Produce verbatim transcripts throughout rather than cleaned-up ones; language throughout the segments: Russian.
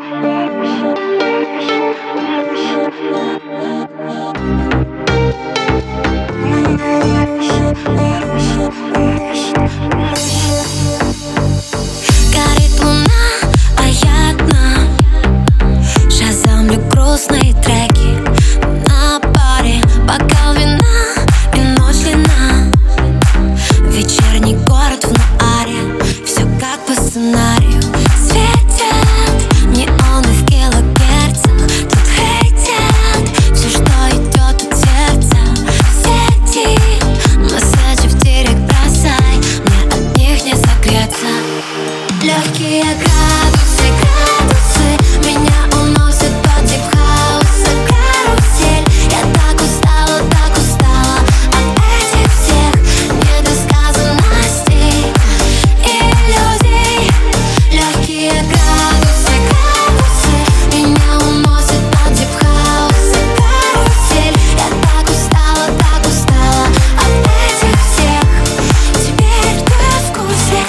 Горит луна, а я одна. Шазамлю грустные треки на баре, бокал вина и ночь длина. Вечерний город в нуаре, все как по сценарию. Светят неоны в килогерцах, тут хейтят все, что идет от сердца. В сети месседжи в директ бросай, мне от них не согреться. Легкие градусы, градусы меня уносят под дип-хауса, карусель. Я так устала, так устала от этих всех недосказанностей, иллюзий. Легкие градусы, градусы меня уносят под дип-хауса, карусель. Я так устала, так устала от этих всех. Теперь ты в курсе.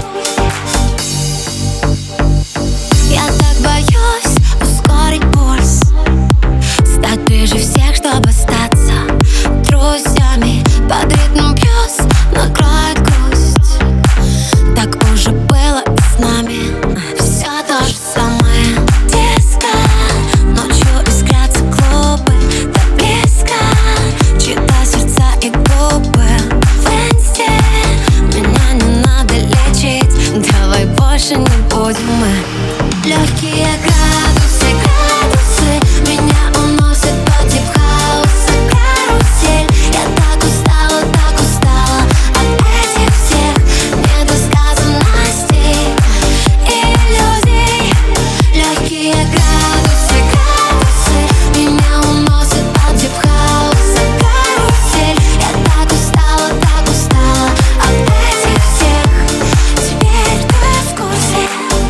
Я так боюсь ускорить пульс, стать ближе всех, чтобы остаться друзьями. Под ритм бьюсь, накроет грусть. Так уже было и с нами. Все то же самое. Диско, ночью искрятся клубы. Так близко, чьи-то сердца и губы. В инсте меня не надо лечить, давай больше не будем мы. Легкие градусы, градусы меня уносят под дип-хауса, карусель. Я так устала, так устала от этих всех недосказанностей, иллюзий. Легкие градусы, градусы меня уносят под дип-хауса, карусель. Я так устала, так устала от этих всех. Теперь ты в курсе.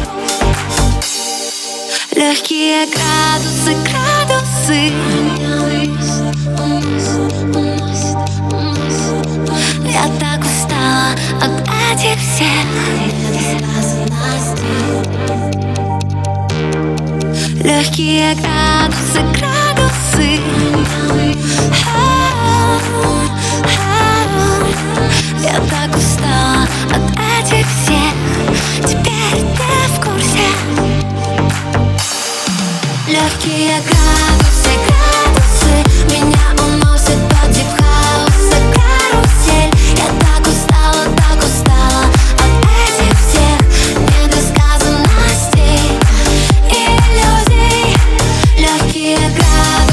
Легкие градусы, градусы я так устала от этих всех недосказанностей. Легкие градусы, градусы я так устала от этих всех. Теперь ты в курсе. Легкие градусы, градусы меня уносят под дип-хауса, карусель. Я так устала, так устала от этих всех недосказанностей, иллюзий. Легкие градусы.